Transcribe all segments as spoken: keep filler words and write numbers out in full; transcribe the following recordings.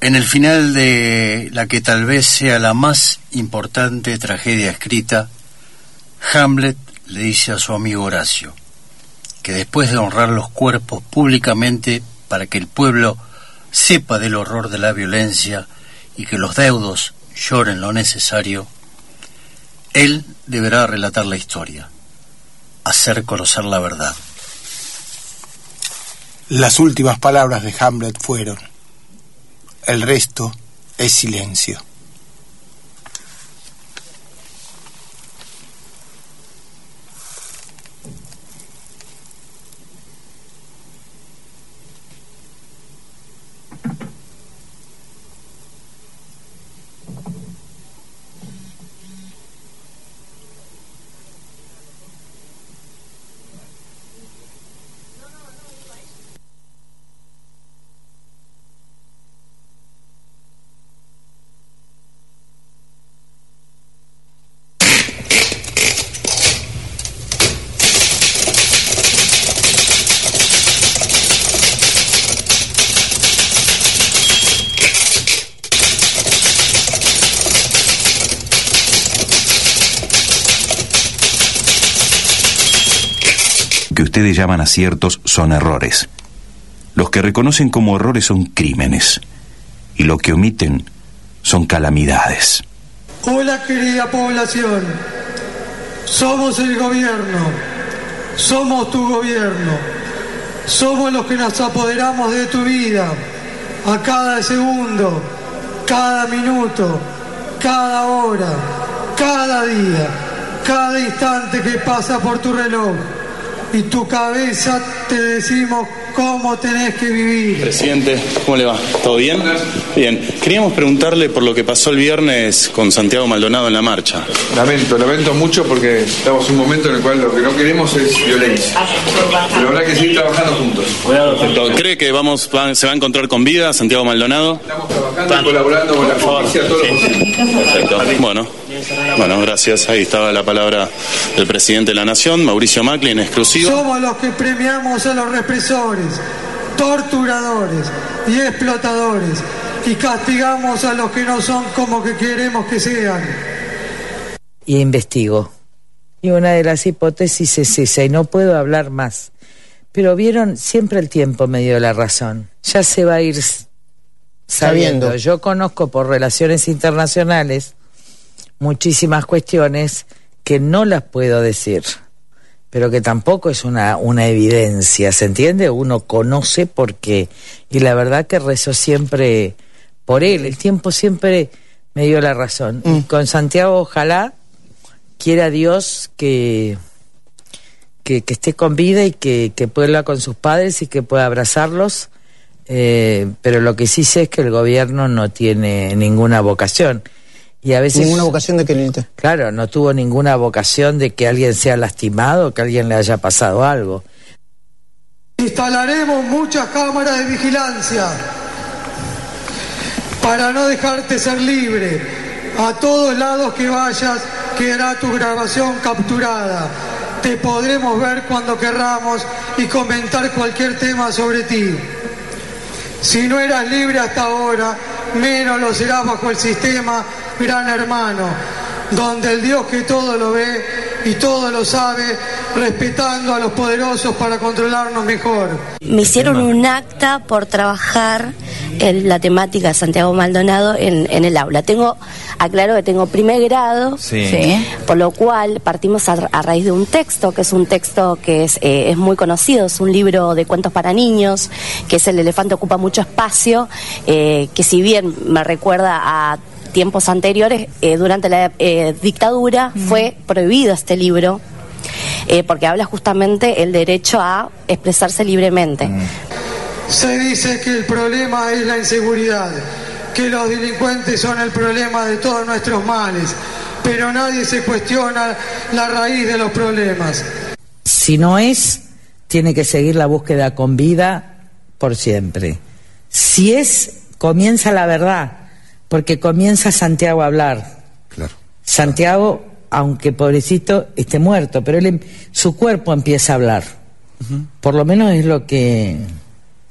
En el final de la que tal vez sea la más importante tragedia escrita, Hamlet le dice a su amigo Horacio que después de honrar los cuerpos públicamente para que el pueblo sepa del horror de la violencia y que los deudos lloren lo necesario, él deberá relatar la historia, hacer conocer la verdad. Las últimas palabras de Hamlet fueron: el resto es silencio. Que ustedes llaman aciertos son errores. Los que reconocen como errores son crímenes, y lo que omiten son calamidades. Hola, querida población. Somos el gobierno. Somos tu gobierno. Somos los que nos apoderamos de tu vida. A cada segundo, cada minuto, cada hora, cada día, cada instante que pasa por tu reloj y tu cabeza, te decimos cómo tenés que vivir. Presidente, ¿cómo le va? ¿Todo bien? Bien. Queríamos preguntarle por lo que pasó el viernes con Santiago Maldonado en la marcha. Lamento, lamento mucho porque estamos en un momento en el cual lo que no queremos es violencia. Pero habrá que seguir trabajando juntos. ¿Cree que vamos, va, se va a encontrar con vida Santiago Maldonado? Estamos trabajando y colaborando con la justicia todo lo posible. Perfecto. Bueno, bueno, gracias. Ahí estaba la palabra del presidente de la Nación, Mauricio Macri, en exclusiva. Somos los que premiamos a los represores, torturadores y explotadores, y castigamos a los que no son como que queremos que sean. Y investigo. Y una de las hipótesis es esa, y no puedo hablar más. Pero vieron, siempre el tiempo me dio la razón. Ya se va a ir sabiendo. sabiendo. Yo conozco por relaciones internacionales muchísimas cuestiones que no las puedo decir, pero que tampoco es una, una evidencia, ¿se entiende? Uno conoce porque, y la verdad que rezo siempre por él, el tiempo siempre me dio la razón. Mm. Y con Santiago, ojalá quiera Dios que, que, que esté con vida y que, que pueda hablar con sus padres y que pueda abrazarlos, eh, pero lo que sí sé es que el gobierno no tiene ninguna vocación. Y a veces, ¿ninguna vocación de qué, Lilita? Claro, no tuvo ninguna vocación de que alguien sea lastimado, que a alguien le haya pasado algo. Instalaremos muchas cámaras de vigilancia para no dejarte ser libre. A todos lados que vayas quedará tu grabación capturada. Te podremos ver cuando querramos y comentar cualquier tema sobre ti. Si no eras libre hasta ahora, menos lo serás bajo el sistema Gran Hermano, donde el Dios que todo lo ve y todo lo sabe, respetando a los poderosos para controlarnos mejor. Me hicieron un acta por trabajar en la temática de Santiago Maldonado en, en el aula. Tengo, aclaro que tengo primer grado, sí. ¿sí? Por lo cual partimos a, a raíz de un texto, que es un texto que es, eh, es muy conocido, es un libro de cuentos para niños, que es El elefante ocupa mucho espacio, eh, que si bien me recuerda a tiempos anteriores, eh, durante la eh, dictadura mm. fue prohibido este libro, eh, porque habla justamente el derecho a expresarse libremente. Mm. Se dice que el problema es la inseguridad, que los delincuentes son el problema de todos nuestros males, pero nadie se cuestiona la raíz de los problemas. Si no es, tiene que seguir la búsqueda con vida por siempre. Si es, comienza la verdad, porque comienza Santiago a hablar. Claro. Santiago, aunque pobrecito esté muerto, pero él, su cuerpo empieza a hablar. Uh-huh. Por lo menos es lo que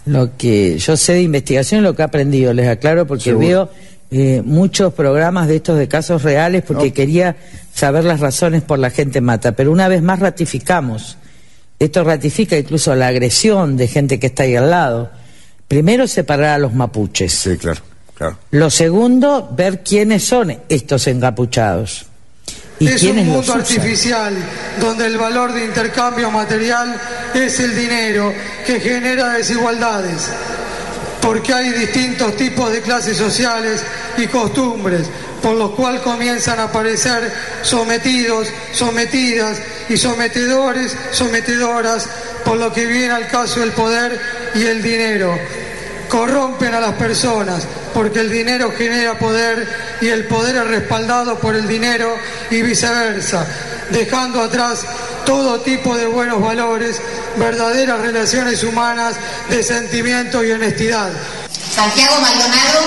Lo que yo sé de investigación, lo que he aprendido, les aclaro, porque Seguro. veo eh, muchos programas de estos de casos reales, porque no. quería saber las razones por la gente mata, pero una vez más ratificamos, esto ratifica incluso la agresión de gente que está ahí al lado. Primero, separar a los mapuches. Sí, claro, claro. Lo segundo, ver quiénes son estos encapuchados. ¿Y es un mundo artificial donde el valor de intercambio material es el dinero que genera desigualdades, porque hay distintos tipos de clases sociales y costumbres, por los cuales comienzan a aparecer sometidos, sometidas y sometedores, sometedoras, por lo que viene al caso el poder y el dinero. Corrompen a las personas porque el dinero genera poder y el poder es respaldado por el dinero y viceversa, dejando atrás todo tipo de buenos valores, verdaderas relaciones humanas de sentimiento y honestidad. Santiago Maldonado,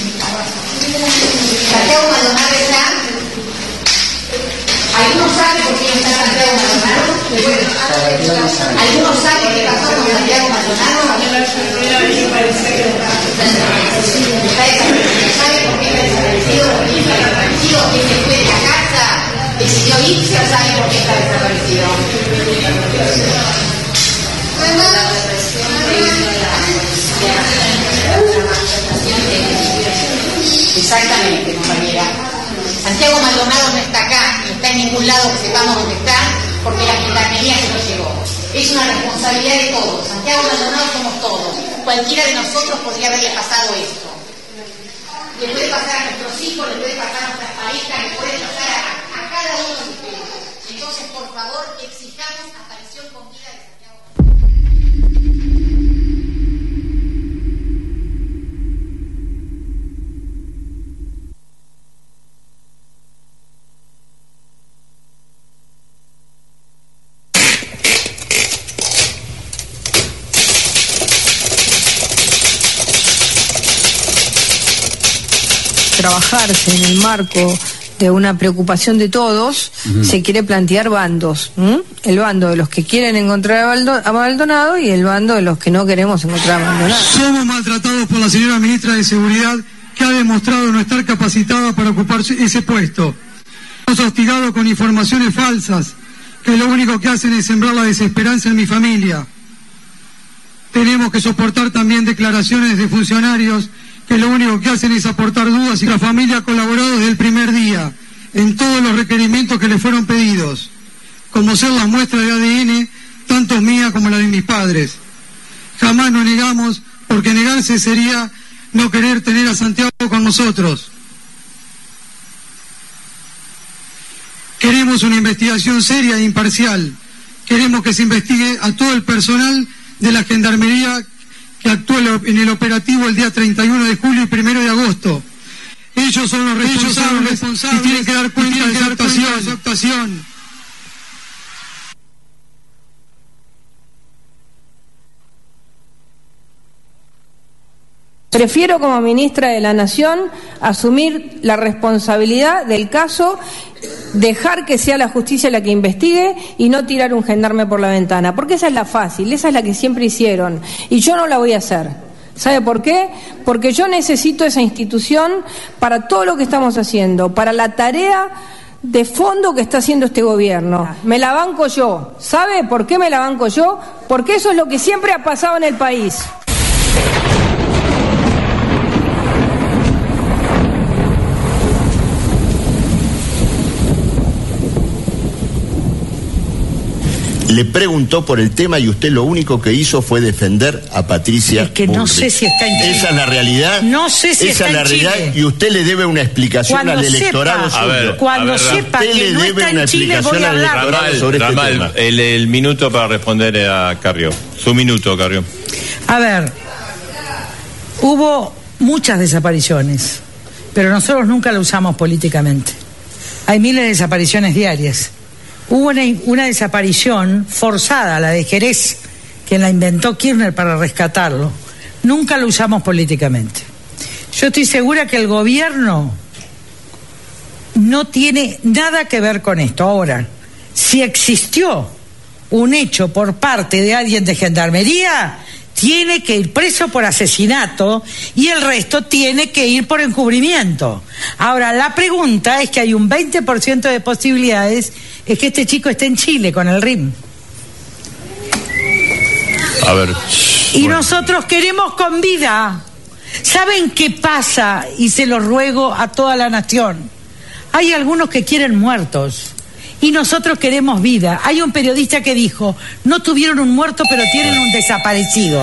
Santiago Maldonado está. ¿Algunos saben por qué no está Santiago Maldonado? ¿Algunos saben qué pasó con Santiago Maldonado? ¿Sabe por qué está desaparecido? ¿Desaparecido? ¿Que se fue de la casa? ¿Decidió irse o sabe por qué está desaparecido? Exactamente, compañera. Santiago Maldonado no está acá, ni está en ningún lado que sepamos dónde está, porque la gendarmería se lo llevó. Es una responsabilidad de todos. Santiago Maldonado somos todos. Cualquiera de nosotros podría haberle pasado esto. Le puede pasar a nuestros hijos, le puede pasar a nuestras parejas, le puede pasar a, a cada uno de ustedes. Entonces, por favor, exijamos aparición con vida de Santiago Maldonado. Trabajarse en el marco de una preocupación de todos, uh-huh. se quiere plantear bandos, ¿m? El bando de los que quieren encontrar a Maldonado y el bando de los que no queremos encontrar a Maldonado. Somos maltratados por la señora ministra de Seguridad, que ha demostrado no estar capacitada para ocupar ese puesto. Hemos hostigado con informaciones falsas, que lo único que hacen es sembrar la desesperanza en mi familia. Tenemos que soportar también declaraciones de funcionarios que lo único que hacen es aportar dudas, y la familia ha colaborado desde el primer día en todos los requerimientos que le fueron pedidos, como ser las muestras de A D N, tanto mía como la de mis padres. Jamás nos negamos, porque negarse sería no querer tener a Santiago con nosotros. Queremos una investigación seria e imparcial. Queremos que se investigue a todo el personal de la Gendarmería que actuó en el operativo el día treinta y uno de julio y primero de agosto. Ellos son los responsables, son los responsables y tienen que dar cuenta de su actuación. Su actuación. Prefiero, como ministra de la Nación, asumir la responsabilidad del caso, dejar que sea la justicia la que investigue y no tirar un gendarme por la ventana, porque esa es la fácil, esa es la que siempre hicieron, y yo no la voy a hacer. ¿Sabe por qué? Porque yo necesito esa institución para todo lo que estamos haciendo, para la tarea de fondo que está haciendo este gobierno. Me la banco yo. ¿Sabe por qué me la banco yo? Porque eso es lo que siempre ha pasado en el país. Le preguntó por el tema y usted lo único que hizo fue defender a Patricia Es que no Bullrich. sé si está en Chile. Esa es la realidad. No sé si Esa está es la en realidad Chile. Y usted le debe una explicación Cuando al sepa, electorado suyo. A ver, Cuando a ver, sepa usted que le no debe está una en Chile, explicación voy a al hablar. electorado Ramal, sobre este Ramal, tema. el, el minuto para responder a Carrió. Su minuto, Carrió. A ver, hubo muchas desapariciones, pero nosotros nunca la usamos políticamente. Hay miles de desapariciones diarias. Hubo una, una desaparición forzada, la de Jerez, quien la inventó Kirchner para rescatarlo. Nunca lo usamos políticamente. Yo estoy segura que el gobierno no tiene nada que ver con esto. Ahora, si existió un hecho por parte de alguien de Gendarmería, tiene que ir preso por asesinato y el resto tiene que ir por encubrimiento. Ahora, la pregunta es que hay un veinte por ciento de posibilidades es que este chico esté en Chile con el R I M. A ver. Y bueno. nosotros queremos con vida. ¿Saben qué pasa? Y se lo ruego a toda la nación. Hay algunos que quieren muertos y nosotros queremos vida. Hay un periodista que dijo, no tuvieron un muerto pero tienen un desaparecido.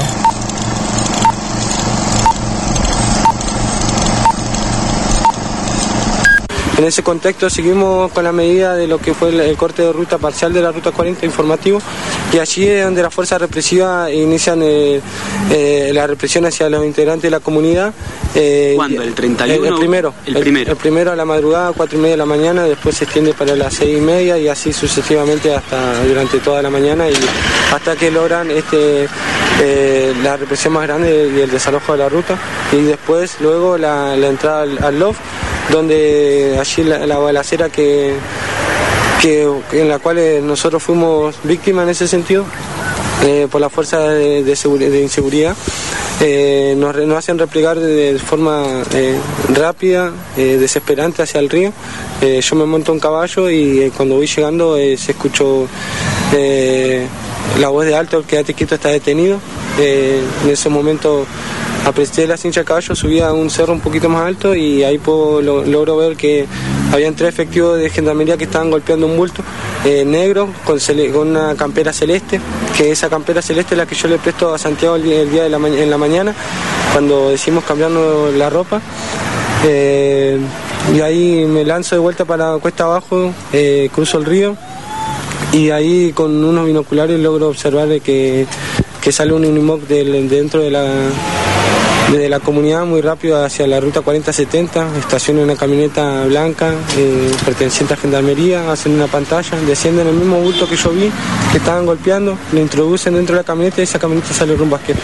En ese contexto seguimos con la medida de lo que fue el, el corte de ruta parcial de la ruta cuarenta informativo, y allí es donde las fuerzas represivas inician eh, eh, la represión hacia los integrantes de la comunidad. Eh, ¿Cuándo? ¿El treinta y uno? El, el primero. El primero. El, el primero a la madrugada, cuatro y media de la mañana, después se extiende para las seis y media y así sucesivamente hasta durante toda la mañana y hasta que logran este eh, la represión más grande y el desalojo de la ruta, y después luego la, la entrada al, al loft, donde allí la, la balacera que, que en la cual nosotros fuimos víctimas en ese sentido eh, por la fuerza de, de, segura, de inseguridad, eh, nos, nos hacen replegar de, de forma eh, rápida, eh, desesperante hacia el río. Eh, yo me monto un caballo y eh, cuando voy llegando eh, se escuchó eh, la voz de alto, quédate quieto, está detenido. Eh, en ese momento apreté la cincha de caballo, subí a un cerro un poquito más alto y ahí puedo, lo, logro ver que habían tres efectivos de gendarmería que estaban golpeando un bulto eh, negro con, cele, con una campera celeste, que esa campera celeste es la que yo le presto a Santiago el día, el día de la ma en la mañana cuando decimos cambiarnos la ropa. Eh, y ahí me lanzo de vuelta para cuesta abajo, eh, cruzo el río y ahí con unos binoculares logro observar que, que sale un Unimog de, de dentro de la desde la comunidad muy rápido hacia la ruta cuarenta setenta, estaciona una camioneta blanca eh, perteneciente a Gendarmería, hacen una pantalla, descienden el mismo bulto que yo vi, que estaban golpeando, lo introducen dentro de la camioneta y esa camioneta sale rumbo a Asquer.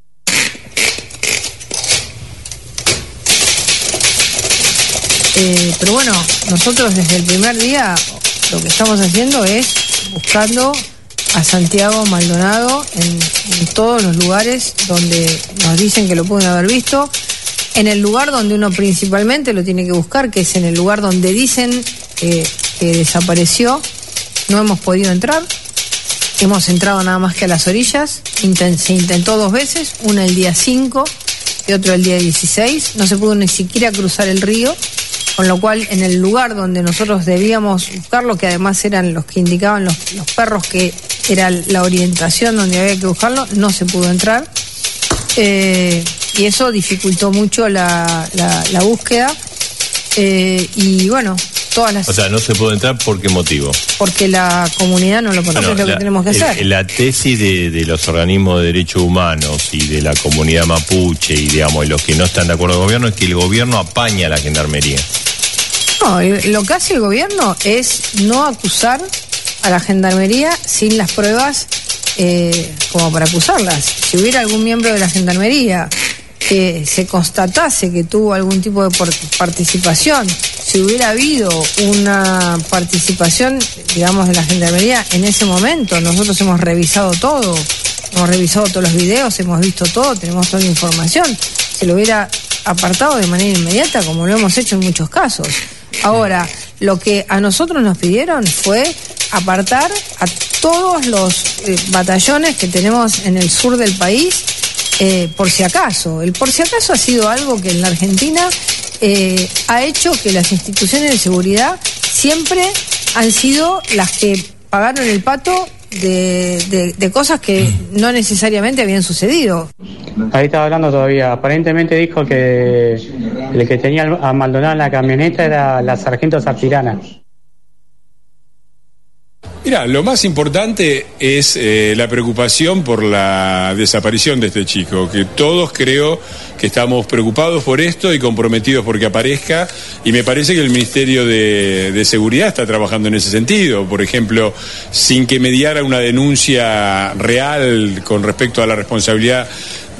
Eh, pero bueno, nosotros desde el primer día lo que estamos haciendo es buscando a Santiago Maldonado en, en todos los lugares donde nos dicen que lo pueden haber visto, en el lugar donde uno principalmente lo tiene que buscar, que es en el lugar donde dicen que, que desapareció. No hemos podido entrar, hemos entrado nada más que a las orillas, Inten- se intentó dos veces, una el día cinco y otro el día dieciséis, no se pudo ni siquiera cruzar el río, con lo cual en el lugar donde nosotros debíamos buscarlo, que además eran los que indicaban los, los perros que era la orientación donde había que buscarlo, no se pudo entrar, eh, y eso dificultó mucho la, la, la búsqueda, eh, y bueno, todas las... O sea, no se puede entrar, ¿por qué motivo? Porque la comunidad no lo conoce, bueno, es lo la, que tenemos que el, hacer. La tesis de, de los organismos de derechos humanos y de la comunidad mapuche y, digamos, los que no están de acuerdo con el gobierno es que el gobierno apaña a la gendarmería. No, lo que hace el gobierno es no acusar a la gendarmería sin las pruebas eh, como para acusarlas. Si hubiera algún miembro de la gendarmería que se constatase que tuvo algún tipo de participación, si hubiera habido una participación, digamos, de la gendarmería en ese momento, nosotros hemos revisado todo, hemos revisado todos los videos, hemos visto todo, tenemos toda la información, se lo hubiera apartado de manera inmediata, como lo hemos hecho en muchos casos. Ahora, lo que a nosotros nos pidieron fue apartar a todos los eh, batallones que tenemos en el sur del país, eh, por si acaso. El por si acaso ha sido algo que en la Argentina eh, ha hecho que las instituciones de seguridad siempre han sido las que pagaron el pato de, de, de cosas que no necesariamente habían sucedido. Ahí estaba hablando todavía. Aparentemente dijo que el que tenía a Maldonado en la camioneta era la sargento Zapirana. Mira, lo más importante es eh, la preocupación por la desaparición de este chico, que todos creo que estamos preocupados por esto y comprometidos porque aparezca, y me parece que el Ministerio de, de Seguridad está trabajando en ese sentido. Por ejemplo, sin que mediara una denuncia real con respecto a la responsabilidad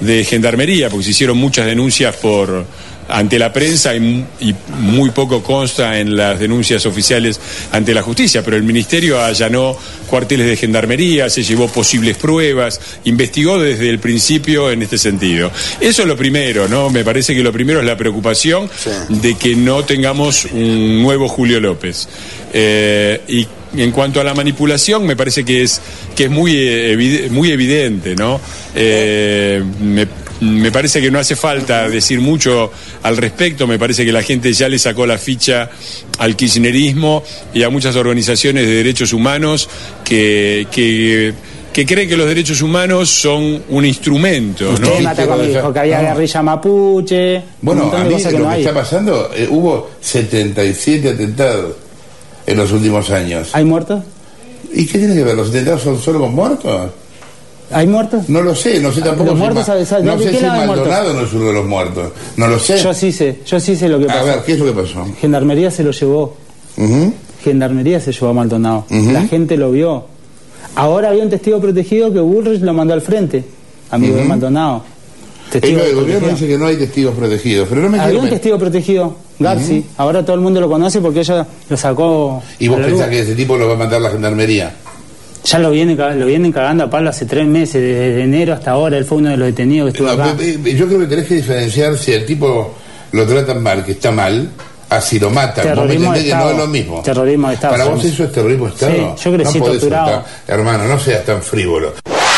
de Gendarmería, porque se hicieron muchas denuncias por ante la prensa y, y muy poco consta en las denuncias oficiales ante la justicia, pero el Ministerio allanó cuarteles de Gendarmería, se llevó posibles pruebas, investigó desde el principio en este sentido. Eso es lo primero, ¿no? Me parece que lo primero es la preocupación sí. de que no tengamos un nuevo Julio López. Eh, y en cuanto a la manipulación, me parece que es que es muy, evi- muy evidente, ¿no? Eh, me, me parece que no hace falta decir mucho al respecto, me parece que la gente ya le sacó la ficha al kirchnerismo y a muchas organizaciones de derechos humanos que... que que creen que los derechos humanos son un instrumento, ¿no? Usted mata con mi hijo, que había no. guerrilla mapuche. Bueno, a mí lo que, no que está pasando, eh, hubo setenta y siete atentados en los últimos años. ¿Hay muertos? ¿Y qué tiene que ver? ¿Los atentados son solo con muertos? ¿Hay muertos? No lo sé, no sé tampoco. ¿Los muertos, si ¿sabes? No sé si Maldonado no es uno de los muertos. No lo sé. Yo sí sé, yo sí sé lo que pasó. A ver, ¿qué es lo que pasó? Gendarmería se lo llevó. Uh-huh. Gendarmería se llevó a Maldonado. Uh-huh. La gente lo vio. Ahora había un testigo protegido que Bullrich lo mandó al frente, amigo uh-huh. de Maldonado. El, el gobierno dice que no hay testigos protegidos, pero no me Había un me... testigo protegido, Garci. Uh-huh. Ahora todo el mundo lo conoce porque ella lo sacó. ¿Y vos pensás que ese tipo lo va a mandar la Gendarmería? Ya lo vienen, lo vienen cagando a palo hace tres meses, desde enero hasta ahora. Él fue uno de los detenidos que estuvo no, acá. Yo creo que tenés que diferenciar si el tipo lo tratan mal, que está mal, así lo matan. Terrorismo vos me entendés que no es lo mismo. Terrorismo de Estado. Para vos eso es terrorismo de Estado. Sí, yo crecí no torturado. Soltar. Hermano, no seas tan frívolo.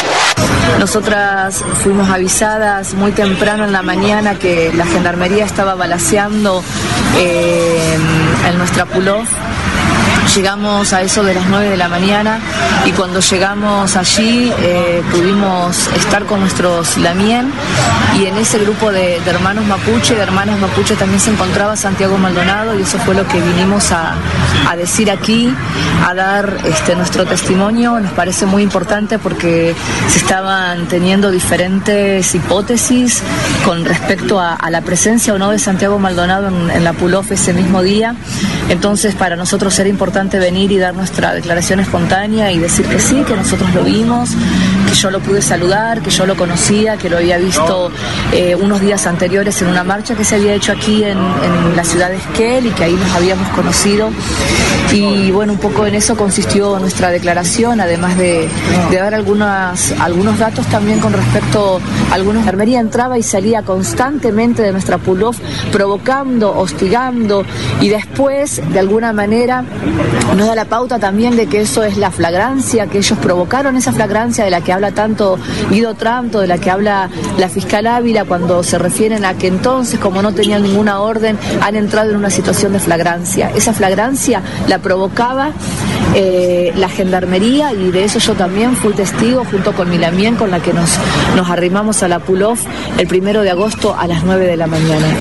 Nosotras fuimos avisadas muy temprano en la mañana que la Gendarmería estaba balaceando eh, en nuestra Pulov. Llegamos a eso de las nueve de la mañana y cuando llegamos allí eh, pudimos estar con nuestros lamien y en ese grupo de, de hermanos mapuche, de hermanas mapuche también se encontraba Santiago Maldonado y eso fue lo que vinimos a, a decir aquí, a dar este, nuestro testimonio. Nos parece muy importante porque se estaban teniendo diferentes hipótesis con respecto a, a la presencia o no de Santiago Maldonado en, en la Pulov ese mismo día. Entonces para nosotros era importante venir y dar nuestra declaración espontánea y decir que sí, que nosotros lo vimos, que yo lo pude saludar, que yo lo conocía, que lo había visto eh, unos días anteriores en una marcha que se había hecho aquí en, en la ciudad de Esquel y que ahí nos habíamos conocido. Y bueno, un poco en eso consistió nuestra declaración, además de, de dar algunas, algunos datos también con respecto a algunos. La Gendarmería entraba y salía constantemente de nuestra Pulov, provocando, hostigando y después, de alguna manera, nos da la pauta también de que eso es la flagrancia, que ellos provocaron esa flagrancia de la que habla tanto Guido Tranto, de la que habla la fiscal Ávila, cuando se refieren a que entonces, como no tenían ninguna orden, han entrado en una situación de flagrancia. Esa flagrancia la provocaba eh, la Gendarmería y de eso yo también fui testigo junto con mi lamien, con la que nos, nos arrimamos a la Pulov el primero de agosto a las nueve de la mañana.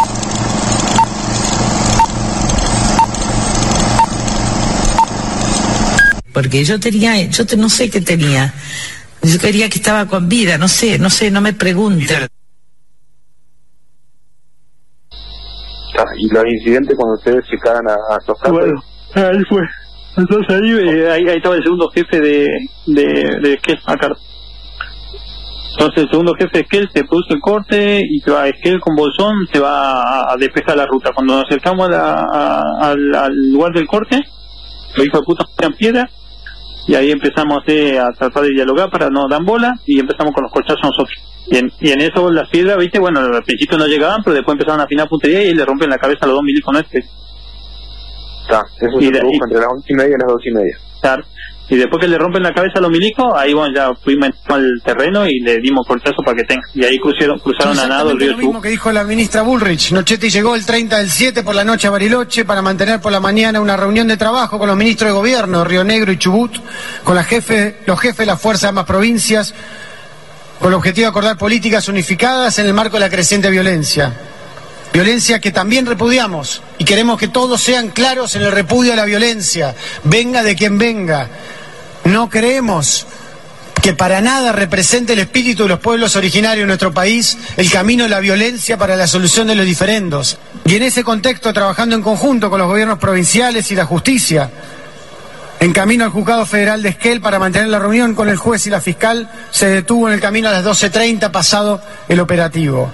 Porque yo tenía, yo te, no sé qué tenía. Yo quería que estaba con vida, no sé, no sé, no me pregunten. Y los incidentes cuando ustedes llegaron a, a Sofía. Bueno, ahí fue. Entonces ahí, eh, ahí, ahí estaba el segundo jefe de de, de Esquel, acá. Entonces el segundo jefe de Esquel se produce el corte y se va a Esquel con Bolsón, se va a, a despejar la ruta. Cuando nos acercamos a la, a, al, al lugar del corte, los hijos de puta en piedra. Y ahí empezamos eh, a tratar de dialogar para no dar bola y empezamos con los corchazos nosotros. Y en, y en eso las piedras, viste, bueno, al principio no llegaban, pero después empezaron a afinar puntería y le rompen la cabeza a los dos milicos nuestros. Está, eso y se produjo entre las once y media y las dos y media. Claro. Y después que le rompen la cabeza a los milicos, ahí bueno, ya fuimos al terreno y le dimos corchazo para que tenga. Y ahí cruzaron, cruzaron a nado el río Chubut. Lo mismo que dijo la ministra Bullrich. Nochetti llegó el treinta del siete por la noche a Bariloche para mantener por la mañana una reunión de trabajo con los ministros de gobierno, Río Negro y Chubut, con la jefe, los jefes de las fuerzas de ambas provincias, con el objetivo de acordar políticas unificadas en el marco de la creciente violencia. Violencia que también repudiamos y queremos que todos sean claros en el repudio a la violencia, venga de quien venga. No creemos que para nada represente el espíritu de los pueblos originarios de nuestro país el camino de la violencia para la solución de los diferendos. Y en ese contexto, trabajando en conjunto con los gobiernos provinciales y la justicia, En camino al Juzgado Federal de Esquel para mantener la reunión con el juez y la fiscal, se detuvo en el camino a las doce treinta pasado el operativo.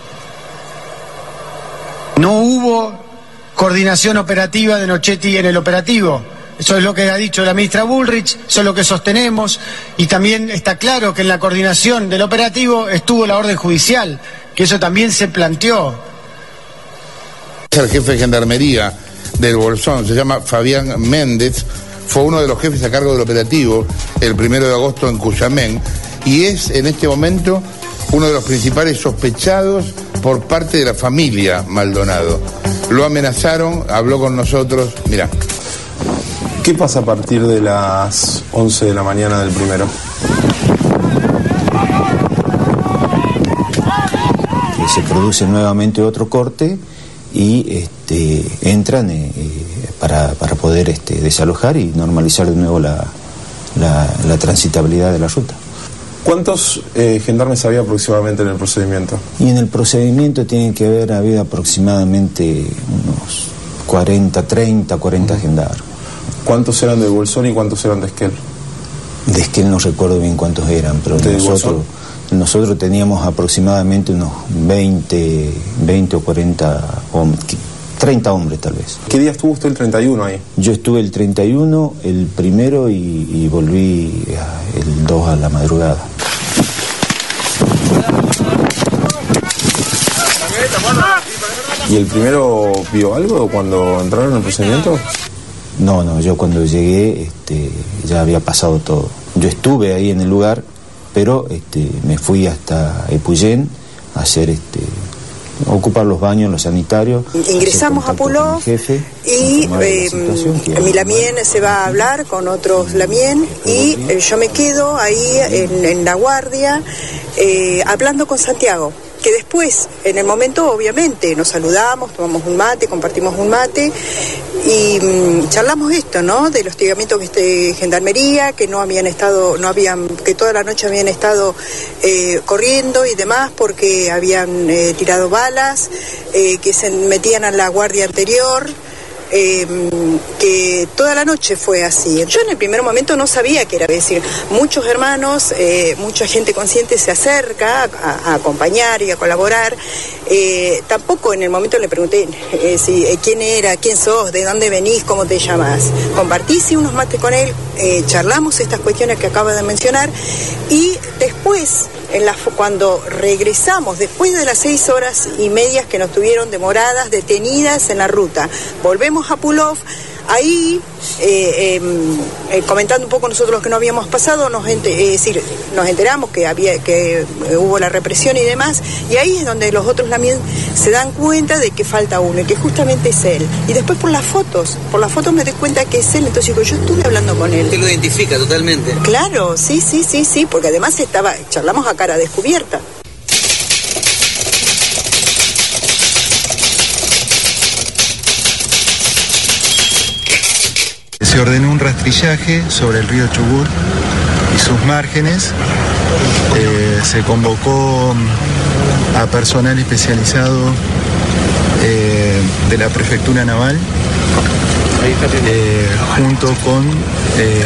No hubo coordinación operativa de Nochetti en el operativo. Eso es lo que ha dicho la ministra Bullrich, eso es lo que sostenemos, y también está claro que en la coordinación del operativo estuvo la orden judicial, que eso también se planteó. El jefe de Gendarmería del Bolsón, se llama Fabián Méndez, fue uno de los jefes a cargo del operativo el primero de agosto en Cuyamén, y es en este momento uno de los principales sospechados por parte de la familia Maldonado. Lo amenazaron, habló con nosotros, mirá. ¿Qué pasa a partir de las once de la mañana del primero? Se produce nuevamente otro corte y este, entran eh, para, para poder este, desalojar y normalizar de nuevo la, la, la transitabilidad de la ruta. ¿Cuántos eh, gendarmes había aproximadamente en el procedimiento? Y en el procedimiento tiene que haber habido aproximadamente unos cuarenta, treinta, cuarenta gendarmes. ¿Cuántos eran de Bolsón y cuántos eran de Esquel? De Esquel no recuerdo bien cuántos eran, pero nosotros, nosotros teníamos aproximadamente unos veinte, veinte o cuarenta, treinta hombres tal vez. ¿Qué día estuvo usted el treinta y uno ahí? Yo estuve el treinta y uno, el primero y, y volví el dos a la madrugada. ¿Y el primero vio algo cuando entraron en el procedimiento? No, no, yo cuando llegué este, ya había pasado todo. Yo estuve ahí en el lugar, pero este, me fui hasta Epuyén a hacer, este, a ocupar los baños, los sanitarios. Ingresamos a Pulov y eh, mi Lamien se va a hablar con otros Lamien y eh, yo me quedo ahí en, en la guardia eh, hablando con Santiago. Que después, en el momento, obviamente, nos saludamos, tomamos un mate, compartimos un mate y mmm, charlamos esto, ¿no? Del hostigamiento que este Gendarmería, que no habían estado, no habían, que toda la noche habían estado eh, corriendo y demás porque habían eh, tirado balas, eh, que se metían a la guardia anterior. Eh, que toda la noche fue así. Yo en el primer momento no sabía qué era, es decir, muchos hermanos, eh, mucha gente consciente se acerca a, a acompañar y a colaborar. Eh, tampoco en el momento le pregunté eh, si, eh, quién era, quién sos, de dónde venís, cómo te llamás. Compartí sí, unos mates con él, eh, charlamos estas cuestiones que acaba de mencionar y después, en la, cuando regresamos, después de las seis horas y medias que nos tuvieron demoradas, detenidas en la ruta, volvemos a Pulov, ahí, eh, eh, eh, comentando un poco nosotros los que no habíamos pasado, nos, ent eh, es decir, nos enteramos que, había, que eh, hubo la represión y demás, y ahí es donde los otros también se dan cuenta de que falta uno, y que justamente es él. Y después por las fotos, por las fotos me doy cuenta que es él, entonces digo, yo estuve hablando con él. ¿Usted lo identifica totalmente? Claro, sí, sí, sí, sí, porque además estaba, charlamos a cara descubierta. Se ordenó un rastrillaje sobre el río Chubut y sus márgenes. Eh, se convocó a personal especializado eh, de la Prefectura Naval, eh, junto con eh,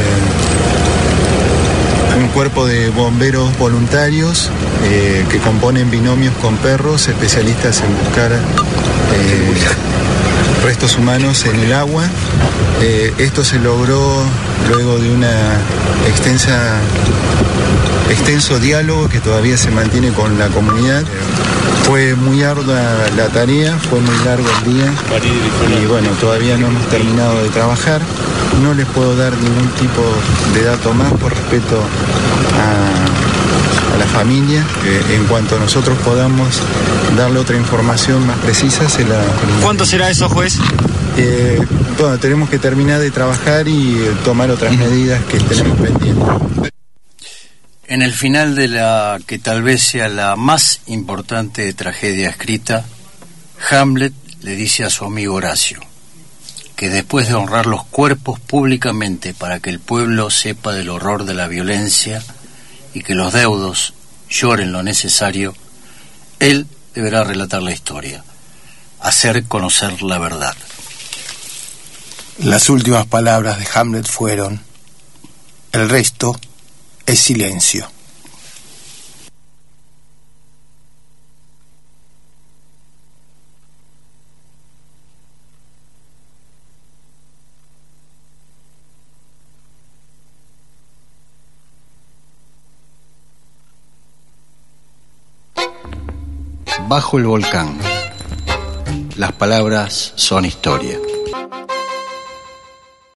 un cuerpo de bomberos voluntarios eh, que componen binomios con perros, especialistas en buscar eh, restos humanos en el agua. Eh, esto se logró luego de una extensa, extenso diálogo que todavía se mantiene con la comunidad. Fue muy ardua la tarea, fue muy largo el día y bueno, todavía no hemos terminado de trabajar. No les puedo dar ningún tipo de dato más por respeto a, a la familia. Eh, en cuanto nosotros podamos darle otra información más precisa, se la... ¿Cuánto será eso, juez? Eh, bueno, tenemos que terminar de trabajar y eh, tomar otras medidas que tenemos pendientes. En el final de la que tal vez sea la más importante tragedia escrita, Hamlet le dice a su amigo Horacio que después de honrar los cuerpos públicamente para que el pueblo sepa del horror de la violencia y que los deudos lloren lo necesario, él deberá relatar la historia, hacer conocer la verdad. Las últimas palabras de Hamlet fueron: el resto es silencio. Bajo el volcán. Las palabras son historia.